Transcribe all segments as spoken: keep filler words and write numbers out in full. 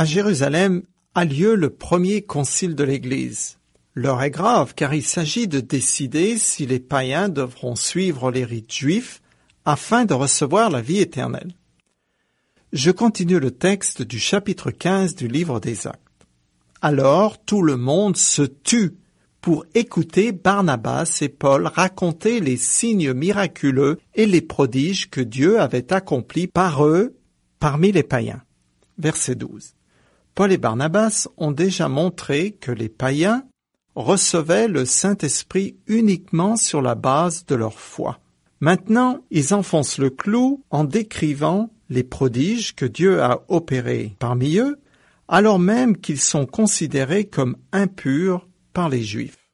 À Jérusalem a lieu le premier concile de l'Église. L'heure est grave car il s'agit de décider si les païens devront suivre les rites juifs afin de recevoir la vie éternelle. Je continue le texte du chapitre quinze du livre des Actes. Alors tout le monde se tut pour écouter Barnabas et Paul raconter les signes miraculeux et les prodiges que Dieu avait accomplis par eux parmi les païens. Verset douze. Paul et Barnabas ont déjà montré que les païens recevaient le Saint-Esprit uniquement sur la base de leur foi. Maintenant, ils enfoncent le clou en décrivant les prodiges que Dieu a opérés parmi eux, alors même qu'ils sont considérés comme impurs par les Juifs.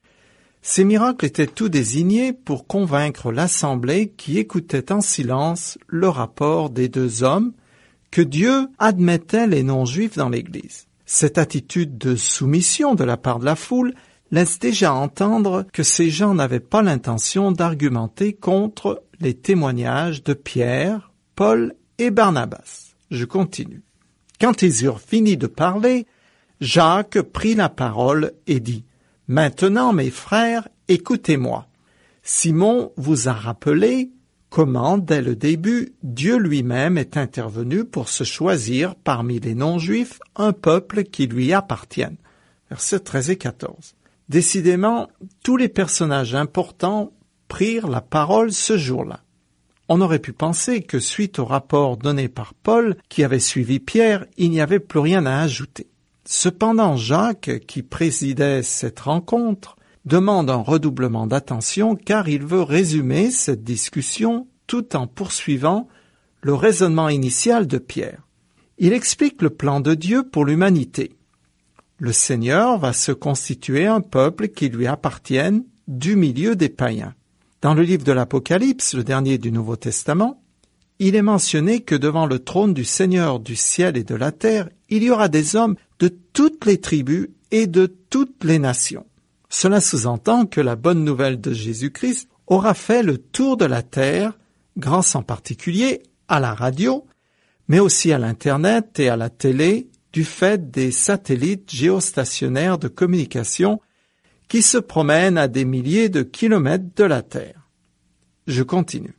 Ces miracles étaient tout désignés pour convaincre l'assemblée qui écoutait en silence le rapport des deux hommes que Dieu admettait les non-juifs dans l'Église. Cette attitude de soumission de la part de la foule laisse déjà entendre que ces gens n'avaient pas l'intention d'argumenter contre les témoignages de Pierre, Paul et Barnabas. Je continue. Quand ils eurent fini de parler, Jacques prit la parole et dit « Maintenant, mes frères, écoutez-moi. Simon vous a rappelé comment, dès le début, Dieu lui-même est intervenu pour se choisir parmi les non-juifs un peuple qui lui appartienne. » Versets treize et quatorze. Décidément, tous les personnages importants prirent la parole ce jour-là. On aurait pu penser que suite au rapport donné par Paul, qui avait suivi Pierre, il n'y avait plus rien à ajouter. Cependant, Jacques, qui présidait cette rencontre, demande un redoublement d'attention car il veut résumer cette discussion tout en poursuivant le raisonnement initial de Pierre. Il explique le plan de Dieu pour l'humanité. Le Seigneur va se constituer un peuple qui lui appartienne du milieu des païens. Dans le livre de l'Apocalypse, le dernier du Nouveau Testament, il est mentionné que devant le trône du Seigneur du ciel et de la terre, il y aura des hommes de toutes les tribus et de toutes les nations. Cela sous-entend que la bonne nouvelle de Jésus-Christ aura fait le tour de la terre, grâce en particulier à la radio, mais aussi à l'Internet et à la télé, du fait des satellites géostationnaires de communication qui se promènent à des milliers de kilomètres de la Terre. Je continue.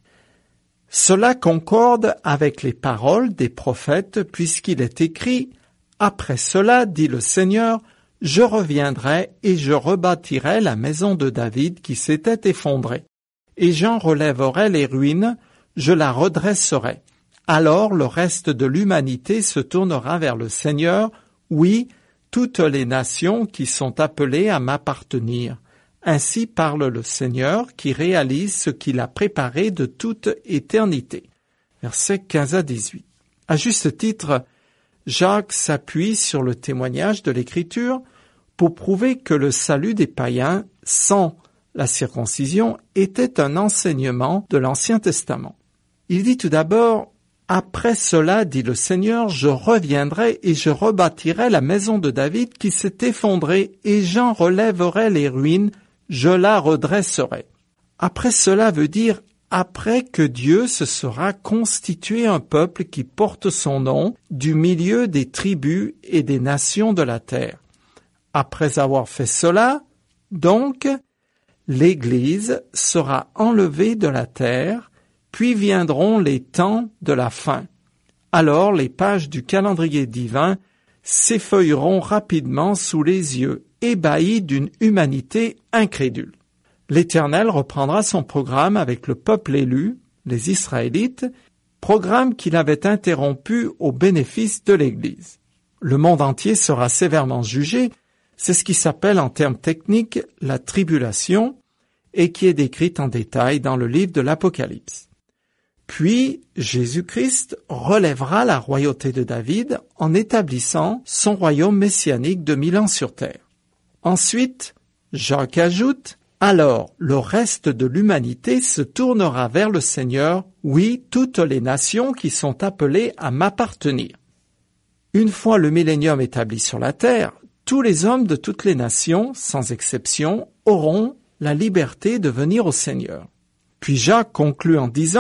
Cela concorde avec les paroles des prophètes puisqu'il est écrit « Après cela, dit le Seigneur, je reviendrai et je rebâtirai la maison de David qui s'était effondrée, et j'en relèverai les ruines, je la redresserai. Alors le reste de l'humanité se tournera vers le Seigneur, oui, toutes les nations qui sont appelées à m'appartenir. Ainsi parle le Seigneur qui réalise ce qu'il a préparé de toute éternité. » Versets quinze à dix-huit. À juste titre, Jacques s'appuie sur le témoignage de l'Écriture pour prouver que le salut des païens, sans la circoncision, était un enseignement de l'Ancien Testament. Il dit tout d'abord « Après cela, dit le Seigneur, je reviendrai et je rebâtirai la maison de David qui s'est effondrée et j'en relèverai les ruines, je la redresserai. » Après cela veut dire après que Dieu se sera constitué un peuple qui porte son nom du milieu des tribus et des nations de la terre. Après avoir fait cela, donc, l'Église sera enlevée de la terre, puis viendront les temps de la fin. Alors les pages du calendrier divin s'effeuilleront rapidement sous les yeux ébahis d'une humanité incrédule. L'Éternel reprendra son programme avec le peuple élu, les Israélites, programme qu'il avait interrompu au bénéfice de l'Église. Le monde entier sera sévèrement jugé, c'est ce qui s'appelle en termes techniques la tribulation et qui est décrite en détail dans le livre de l'Apocalypse. Puis Jésus-Christ relèvera la royauté de David en établissant son royaume messianique de mille ans sur terre. Ensuite, Jacques ajoute « Alors le reste de l'humanité se tournera vers le Seigneur, oui, toutes les nations qui sont appelées à m'appartenir. » Une fois le millénium établi sur la terre, tous les hommes de toutes les nations, sans exception, auront la liberté de venir au Seigneur. Puis Jacques conclut en disant «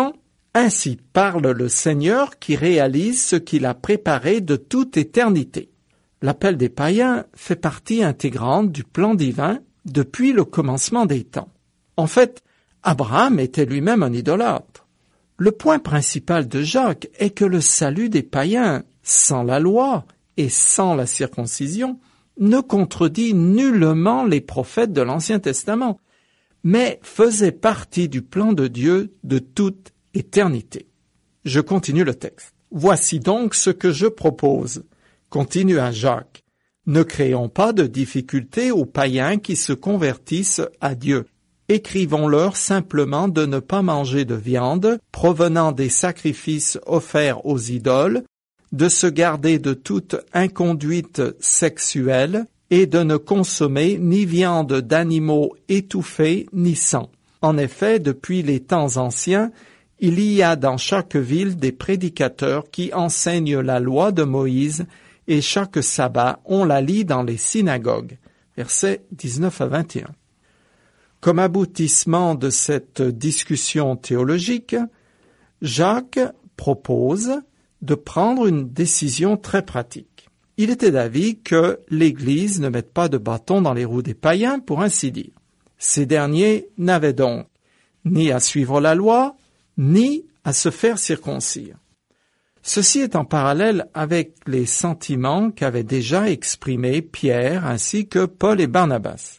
Ainsi parle le Seigneur qui réalise ce qu'il a préparé de toute éternité. L'appel des païens fait partie intégrante du plan divin depuis le commencement des temps. En fait, Abraham était lui-même un idolâtre. Le point principal de Jacques est que le salut des païens, sans la loi et sans la circoncision, ne contredit nullement les prophètes de l'Ancien Testament, mais faisait partie du plan de Dieu de toute éternité. Je continue le texte. Voici donc ce que je propose, continua Jacques. Ne créons pas de difficultés aux païens qui se convertissent à Dieu. Écrivons-leur simplement de ne pas manger de viande provenant des sacrifices offerts aux idoles, de se garder de toute inconduite sexuelle et de ne consommer ni viande d'animaux étouffés ni sang. En effet, depuis les temps anciens, il y a dans chaque ville des prédicateurs qui enseignent la loi de Moïse et chaque sabbat on la lit dans les synagogues. Versets dix-neuf à vingt et un. Comme aboutissement de cette discussion théologique, Jacques propose de prendre une décision très pratique. Il était d'avis que l'Église ne mette pas de bâton dans les roues des païens, pour ainsi dire. Ces derniers n'avaient donc ni à suivre la loi, ni à se faire circoncire. Ceci est en parallèle avec les sentiments qu'avaient déjà exprimés Pierre ainsi que Paul et Barnabas.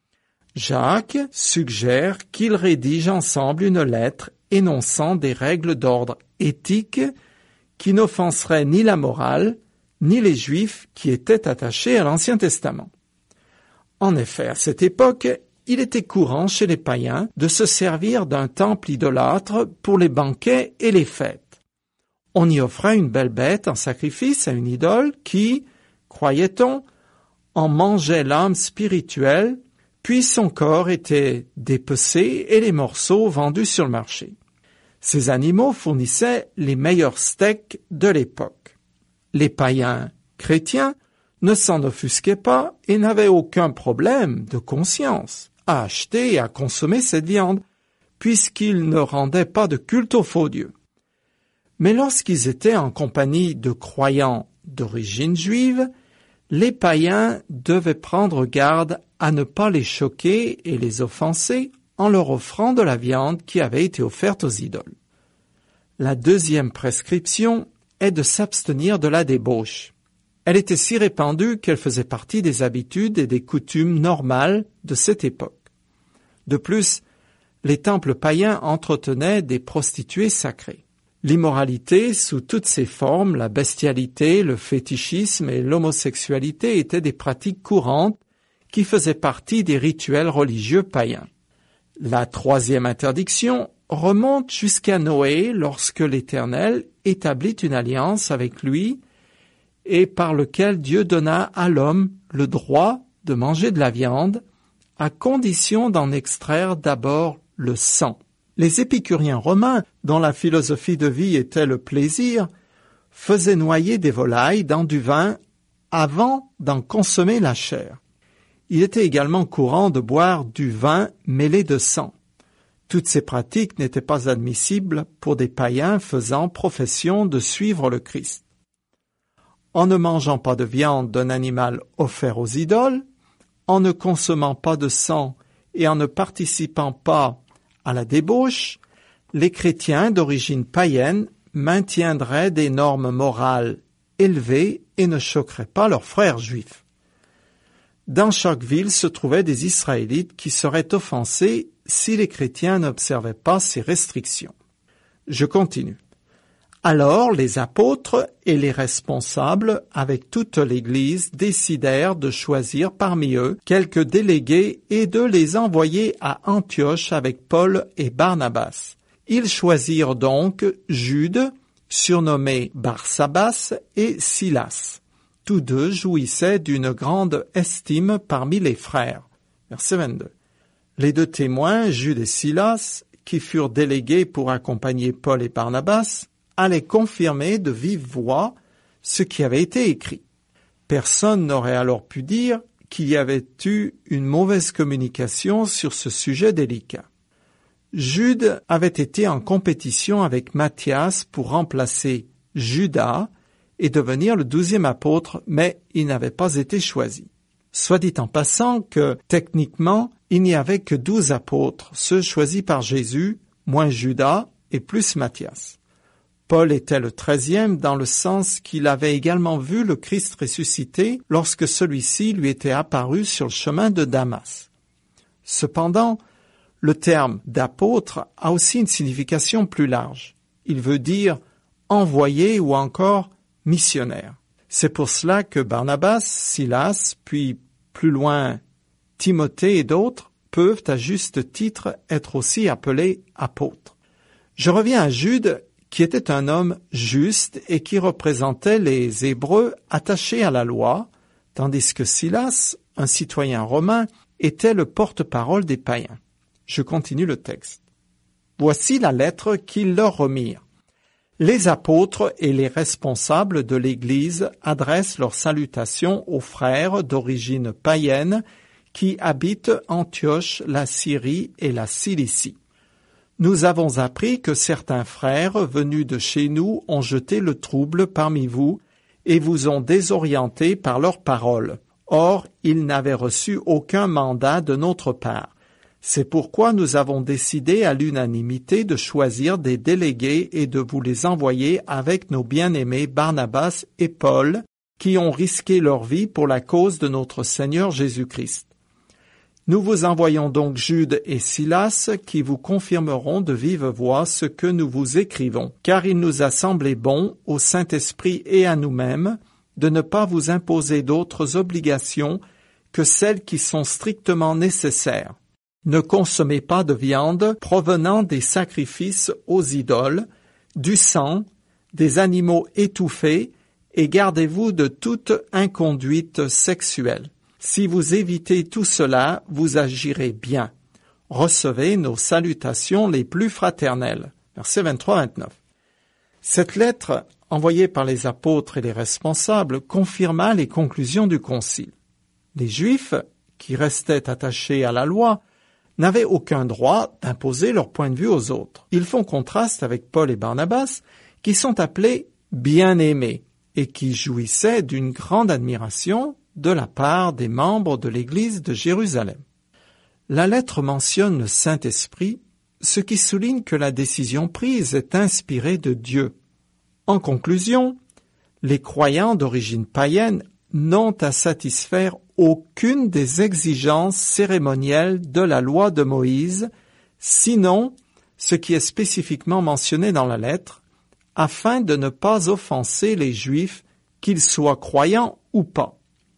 Jacques suggère qu'ils rédigent ensemble une lettre énonçant des règles d'ordre éthique qui n'offenseraient ni la morale, ni les Juifs qui étaient attachés à l'Ancien Testament. En effet, à cette époque, il était courant chez les païens de se servir d'un temple idolâtre pour les banquets et les fêtes. On y offrait une belle bête en sacrifice à une idole qui, croyait-on, en mangeait l'âme spirituelle, puis son corps était dépecé et les morceaux vendus sur le marché. Ces animaux fournissaient les meilleurs steaks de l'époque. Les païens chrétiens ne s'en offusquaient pas et n'avaient aucun problème de conscience à acheter et à consommer cette viande, puisqu'ils ne rendaient pas de culte aux faux dieux. Mais lorsqu'ils étaient en compagnie de croyants d'origine juive, les païens devaient prendre garde à ne pas les choquer et les offenser en leur offrant de la viande qui avait été offerte aux idoles. La deuxième prescription est de s'abstenir de la débauche. Elle était si répandue qu'elle faisait partie des habitudes et des coutumes normales de cette époque. De plus, les temples païens entretenaient des prostituées sacrées. L'immoralité sous toutes ses formes, la bestialité, le fétichisme et l'homosexualité étaient des pratiques courantes qui faisaient partie des rituels religieux païens. La troisième interdiction remonte jusqu'à Noé lorsque l'Éternel établit une alliance avec lui et par lequel Dieu donna à l'homme le droit de manger de la viande à condition d'en extraire d'abord le sang. Les épicuriens romains, dont la philosophie de vie était le plaisir, faisaient noyer des volailles dans du vin avant d'en consommer la chair. Il était également courant de boire du vin mêlé de sang. Toutes ces pratiques n'étaient pas admissibles pour des païens faisant profession de suivre le Christ. En ne mangeant pas de viande d'un animal offert aux idoles, en ne consommant pas de sang et en ne participant pas à la débauche, les chrétiens d'origine païenne maintiendraient des normes morales élevées et ne choqueraient pas leurs frères juifs. Dans chaque ville se trouvaient des Israélites qui seraient offensés si les chrétiens n'observaient pas ces restrictions. Je continue. Alors les apôtres et les responsables, avec toute l'Église, décidèrent de choisir parmi eux quelques délégués et de les envoyer à Antioche avec Paul et Barnabas. Ils choisirent donc Jude, surnommé Barsabas, et Silas. Tous deux jouissaient d'une grande estime parmi les frères. Verset vingt-deux. Les deux témoins, Jude et Silas, qui furent délégués pour accompagner Paul et Barnabas, allaient confirmer de vive voix ce qui avait été écrit. Personne n'aurait alors pu dire qu'il y avait eu une mauvaise communication sur ce sujet délicat. Jude avait été en compétition avec Matthias pour remplacer Judas et devenir le douzième apôtre, mais il n'avait pas été choisi. Soit dit en passant que, techniquement, il n'y avait que douze apôtres, ceux choisis par Jésus, moins Judas et plus Matthias. Paul était le treizième dans le sens qu'il avait également vu le Christ ressuscité lorsque celui-ci lui était apparu sur le chemin de Damas. Cependant, le terme d'apôtre a aussi une signification plus large. Il veut dire envoyé ou encore missionnaire. C'est pour cela que Barnabas, Silas, puis plus loin Timothée et d'autres peuvent à juste titre être aussi appelés apôtres. Je reviens à Jude, qui était un homme juste et qui représentait les Hébreux attachés à la loi, tandis que Silas, un citoyen romain, était le porte-parole des païens. Je continue le texte. Voici la lettre qu'ils leur remirent. Les apôtres et les responsables de l'Église adressent leurs salutations aux frères d'origine païenne qui habitent Antioche, la Syrie et la Cilicie. Nous avons appris que certains frères venus de chez nous ont jeté le trouble parmi vous et vous ont désorienté par leurs paroles. Or, ils n'avaient reçu aucun mandat de notre part. C'est pourquoi nous avons décidé à l'unanimité de choisir des délégués et de vous les envoyer avec nos bien-aimés Barnabas et Paul, qui ont risqué leur vie pour la cause de notre Seigneur Jésus-Christ. Nous vous envoyons donc Jude et Silas, qui vous confirmeront de vive voix ce que nous vous écrivons, car il nous a semblé bon, au Saint-Esprit et à nous-mêmes, de ne pas vous imposer d'autres obligations que celles qui sont strictement nécessaires. Ne consommez pas de viande provenant des sacrifices aux idoles, du sang, des animaux étouffés, et gardez-vous de toute inconduite sexuelle. Si vous évitez tout cela, vous agirez bien. Recevez nos salutations les plus fraternelles. Versets vingt-trois à vingt-neuf. Cette lettre, envoyée par les apôtres et les responsables, confirma les conclusions du concile. Les Juifs, qui restaient attachés à la loi, n'avaient aucun droit d'imposer leur point de vue aux autres. Ils font contraste avec Paul et Barnabas, qui sont appelés bien-aimés et qui jouissaient d'une grande admiration de la part des membres de l'Église de Jérusalem. La lettre mentionne le Saint-Esprit, ce qui souligne que la décision prise est inspirée de Dieu. En conclusion, les croyants d'origine païenne n'ont à satisfaire aucune des exigences cérémonielles de la loi de Moïse, sinon ce qui est spécifiquement mentionné dans la lettre, afin de ne pas offenser les Juifs, qu'ils soient croyants ou pas.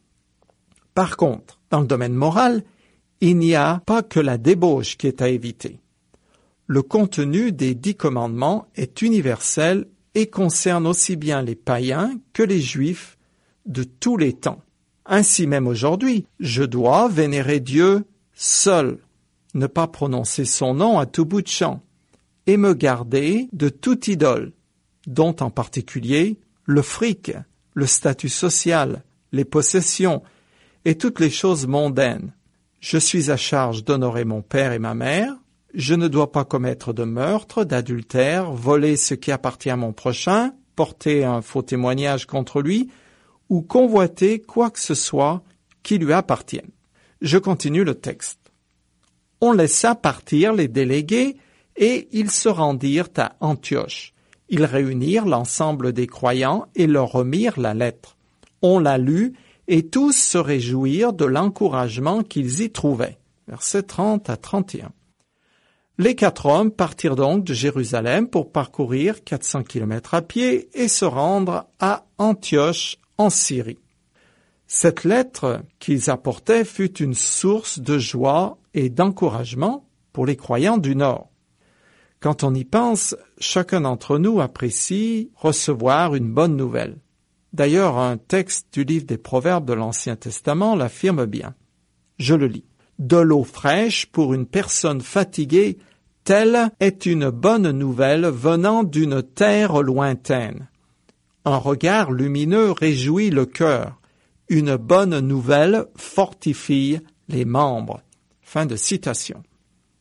Par contre, dans le domaine moral, il n'y a pas que la débauche qui est à éviter. Le contenu des dix commandements est universel et concerne aussi bien les païens que les Juifs de tous les temps. Ainsi même aujourd'hui, je dois vénérer Dieu seul, ne pas prononcer son nom à tout bout de champ, et me garder de toute idole, dont en particulier le fric, le statut social, les possessions et toutes les choses mondaines. Je suis à charge d'honorer mon père et ma mère, je ne dois pas commettre de meurtre, d'adultère, voler ce qui appartient à mon prochain, porter un faux témoignage contre lui, ou convoiter quoi que ce soit qui lui appartienne. Je continue le texte. On laissa partir les délégués et ils se rendirent à Antioche. Ils réunirent l'ensemble des croyants et leur remirent la lettre. On la lut et tous se réjouirent de l'encouragement qu'ils y trouvaient. Versets trente à trente et un. Les quatre hommes partirent donc de Jérusalem pour parcourir quatre cents kilomètres à pied et se rendre à Antioche en Syrie. Cette lettre qu'ils apportaient fut une source de joie et d'encouragement pour les croyants du Nord. Quand on y pense, chacun d'entre nous apprécie recevoir une bonne nouvelle. D'ailleurs, un texte du livre des Proverbes de l'Ancien Testament l'affirme bien. Je le lis. De l'eau fraîche pour une personne fatiguée, telle est une bonne nouvelle venant d'une terre lointaine. Un regard lumineux réjouit le cœur. Une bonne nouvelle fortifie les membres. Fin de citation.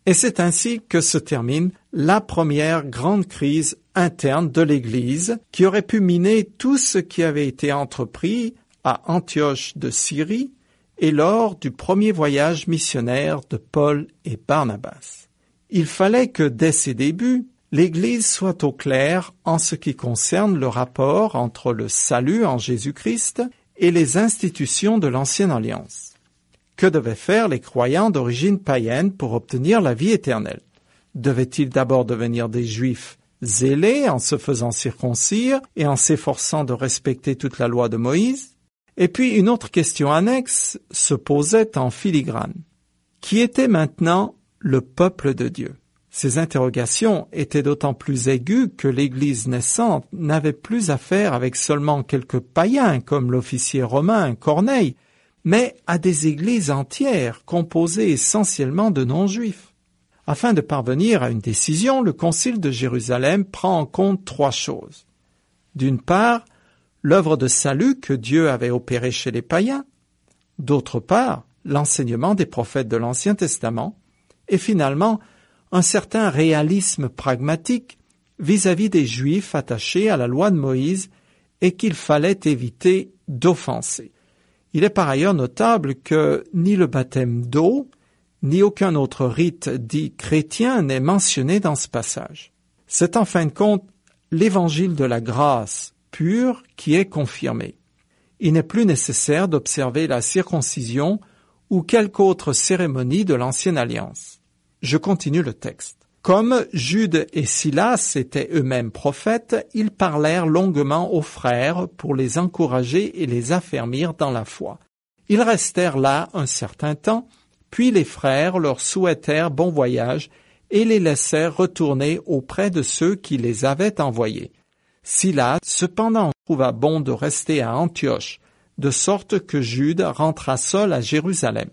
Et c'est ainsi que se termine la première grande crise interne de l'Église qui aurait pu miner tout ce qui avait été entrepris à Antioche de Syrie et lors du premier voyage missionnaire de Paul et Barnabas. Il fallait que dès ses débuts, l'Église soit au clair en ce qui concerne le rapport entre le salut en Jésus-Christ et les institutions de l'Ancienne Alliance. Que devaient faire les croyants d'origine païenne pour obtenir la vie éternelle? Devaient-ils d'abord devenir des Juifs zélés en se faisant circoncire et en s'efforçant de respecter toute la loi de Moïse? Et puis une autre question annexe se posait en filigrane. Qui était maintenant le peuple de Dieu? Ces interrogations étaient d'autant plus aiguës que l'Église naissante n'avait plus affaire avec seulement quelques païens comme l'officier romain Corneille, mais à des églises entières composées essentiellement de non-juifs. Afin de parvenir à une décision, le Concile de Jérusalem prend en compte trois choses. D'une part, l'œuvre de salut que Dieu avait opérée chez les païens. D'autre part, l'enseignement des prophètes de l'Ancien Testament. Et finalement, un certain réalisme pragmatique vis-à-vis des Juifs attachés à la loi de Moïse et qu'il fallait éviter d'offenser. Il est par ailleurs notable que ni le baptême d'eau, ni aucun autre rite dit chrétien n'est mentionné dans ce passage. C'est en fin de compte l'évangile de la grâce pure qui est confirmé. Il n'est plus nécessaire d'observer la circoncision ou quelque autre cérémonie de l'Ancienne Alliance. Je continue le texte. Comme Jude et Silas étaient eux-mêmes prophètes, ils parlèrent longuement aux frères pour les encourager et les affermir dans la foi. Ils restèrent là un certain temps, puis les frères leur souhaitèrent bon voyage et les laissèrent retourner auprès de ceux qui les avaient envoyés. Silas, cependant, trouva bon de rester à Antioche, de sorte que Jude rentra seul à Jérusalem.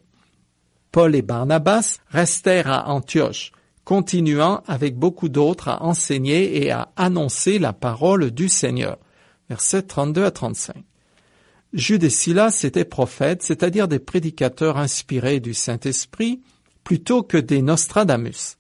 Paul et Barnabas restèrent à Antioche, continuant avec beaucoup d'autres à enseigner et à annoncer la parole du Seigneur. Versets trente-deux à trente-cinq. Jude et Silas étaient prophètes, c'est-à-dire des prédicateurs inspirés du Saint-Esprit, plutôt que des Nostradamus.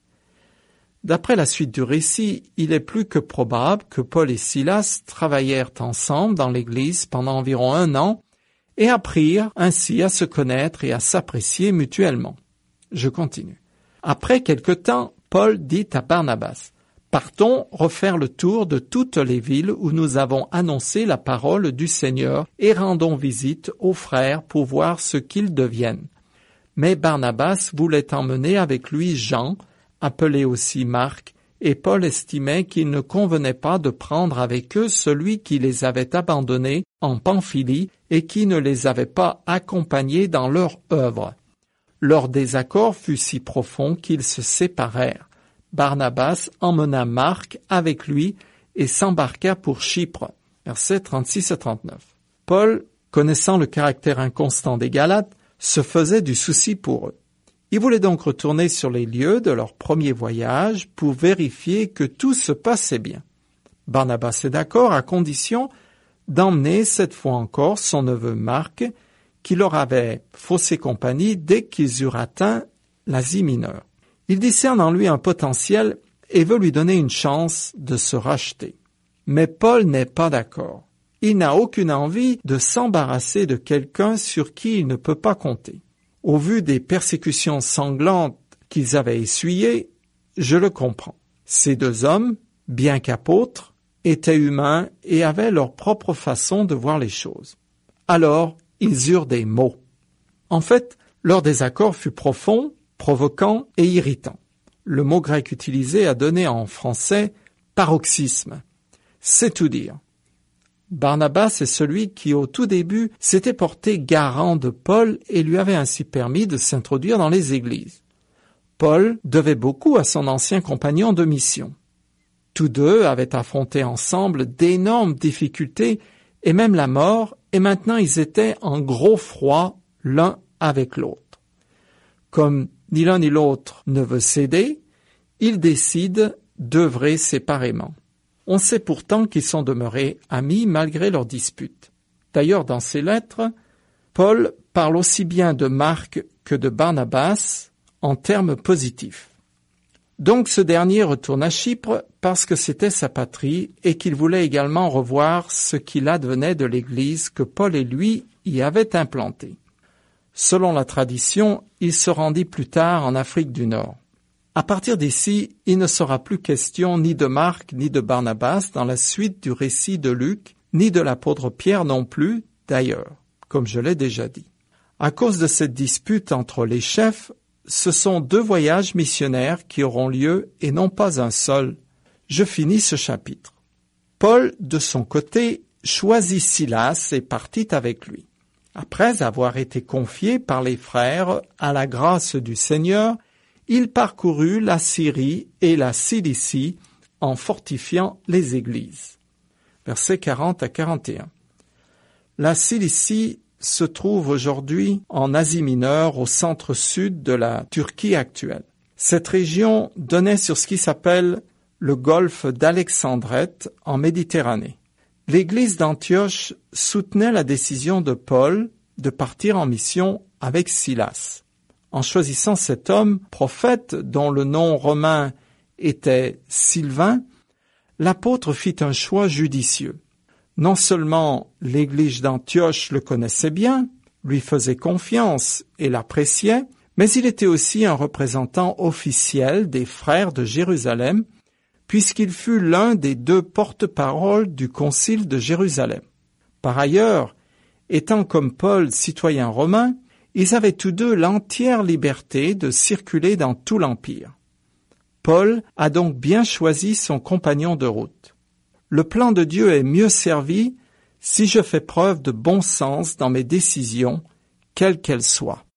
D'après la suite du récit, il est plus que probable que Paul et Silas travaillèrent ensemble dans l'Église pendant environ un an et apprirent ainsi à se connaître et à s'apprécier mutuellement. Je continue. Après quelque temps, Paul dit à Barnabas, « Partons refaire le tour de toutes les villes où nous avons annoncé la parole du Seigneur et rendons visite aux frères pour voir ce qu'ils deviennent. » Mais Barnabas voulait emmener avec lui Jean, appelé aussi Marc, et Paul estimait qu'il ne convenait pas de prendre avec eux celui qui les avait abandonnés en Pamphylie et qui ne les avait pas accompagnés dans leur œuvre. Leur désaccord fut si profond qu'ils se séparèrent. Barnabas emmena Marc avec lui et s'embarqua pour Chypre. Versets trente-six à trente-neuf. Paul, connaissant le caractère inconstant des Galates, se faisait du souci pour eux. Il voulait donc retourner sur les lieux de leur premier voyage pour vérifier que tout se passait bien. Barnabas est d'accord à condition d'emmener cette fois encore son neveu Marc, qui leur avait faussé compagnie dès qu'ils eurent atteint l'Asie mineure. Il discerne en lui un potentiel et veut lui donner une chance de se racheter. Mais Paul n'est pas d'accord. Il n'a aucune envie de s'embarrasser de quelqu'un sur qui il ne peut pas compter. Au vu des persécutions sanglantes qu'ils avaient essuyées, je le comprends. Ces deux hommes, bien qu'apôtres, étaient humains et avaient leur propre façon de voir les choses. Alors, ils eurent des mots. En fait, leur désaccord fut profond, provoquant et irritant. Le mot grec utilisé a donné en français « paroxysme ». C'est tout dire. Barnabas est celui qui, au tout début, s'était porté garant de Paul et lui avait ainsi permis de s'introduire dans les églises. Paul devait beaucoup à son ancien compagnon de mission. Tous deux avaient affronté ensemble d'énormes difficultés et même la mort, et maintenant ils étaient en gros froid l'un avec l'autre. Comme ni l'un ni l'autre ne veut céder, ils décident d'œuvrer séparément. On sait pourtant qu'ils sont demeurés amis malgré leurs disputes. D'ailleurs, dans ses lettres, Paul parle aussi bien de Marc que de Barnabas en termes positifs. Donc ce dernier retourne à Chypre parce que c'était sa patrie et qu'il voulait également revoir ce qu'il advenait de l'Église que Paul et lui y avaient implantée. Selon la tradition, il se rendit plus tard en Afrique du Nord. À partir d'ici, il ne sera plus question ni de Marc ni de Barnabas dans la suite du récit de Luc, ni de l'apôtre Pierre non plus, d'ailleurs, comme je l'ai déjà dit. À cause de cette dispute entre les chefs, ce sont deux voyages missionnaires qui auront lieu et non pas un seul. Je finis ce chapitre. Paul, de son côté, choisit Silas et partit avec lui. Après avoir été confié par les frères à la grâce du Seigneur, il parcourut la Syrie et la Cilicie en fortifiant les églises. Versets quarante à quarante et un. La Cilicie se trouve aujourd'hui en Asie mineure, au centre-sud de la Turquie actuelle. Cette région donnait sur ce qui s'appelle le golfe d'Alexandrette en Méditerranée. L'Église d'Antioche soutenait la décision de Paul de partir en mission avec Silas. En choisissant cet homme, prophète dont le nom romain était Sylvain, l'apôtre fit un choix judicieux. Non seulement l'Église d'Antioche le connaissait bien, lui faisait confiance et l'appréciait, mais il était aussi un représentant officiel des frères de Jérusalem, puisqu'il fut l'un des deux porte-paroles du concile de Jérusalem. Par ailleurs, étant comme Paul citoyen romain, ils avaient tous deux l'entière liberté de circuler dans tout l'Empire. Paul a donc bien choisi son compagnon de route. Le plan de Dieu est mieux servi si je fais preuve de bon sens dans mes décisions, quelles qu'elles soient.